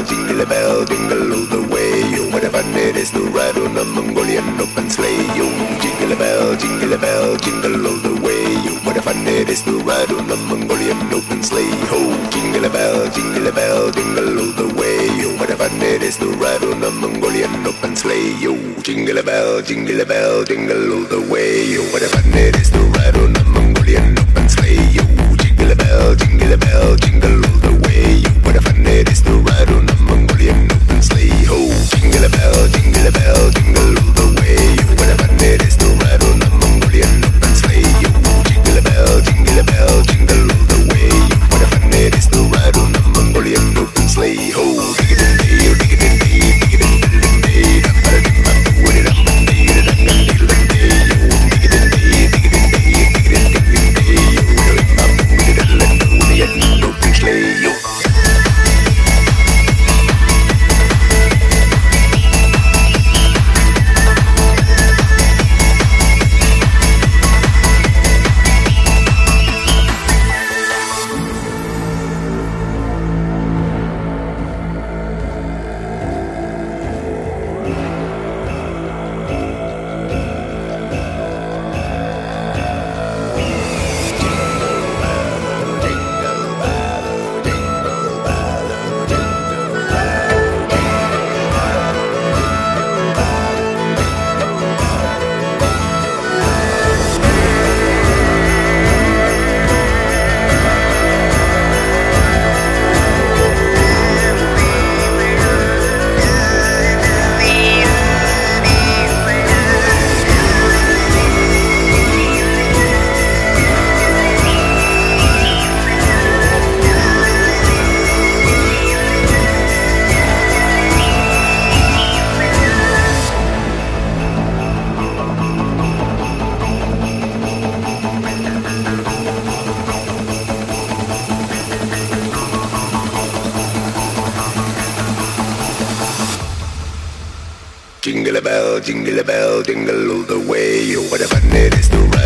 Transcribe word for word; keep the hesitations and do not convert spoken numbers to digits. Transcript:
jingle a bell, jingle all the way. Oh, what a fun it is to ride on a Mongolian open sleigh. Oh, jingle a bell, jingle a bell, jingle all the way. Oh, what a fun it is to ride on a Mongolian open sleigh. Oh, jingle a bell, jingle a bell, jingle all the way. Oh, what a fun it is to ride on a Mongolian open sleigh. Oh, jingle a bell, jingle a bell, jingle all the way. Oh, what a fun it is to ride on a Mongolian open sleigh. Oh, jingle a bell, jingle a bell, jingle all the way. Oh, what a fun it is to ride on a Mongolian open sleigh. Oh, jingle a bell, jingle a bell, jingle all the way. Oh, what a fun it is to ride on a Mongolian open sleigh. Oh, jingle a bell, jingle a bell, jingle all the way. Oh, what a fun it is to ride on a Mongolian open sleigh. Oh, dig it in day, dig it in day, dig it in day, da ba da dim ba do it up and day, da da da da da day. Oh, dig it in day, dig it in day, dig it in day, oh, da da ba do it up and day, da da da open sleigh. Oh. Jingle a bell, jingle a bell, jingle all the way. Oh, what a fun it is to ride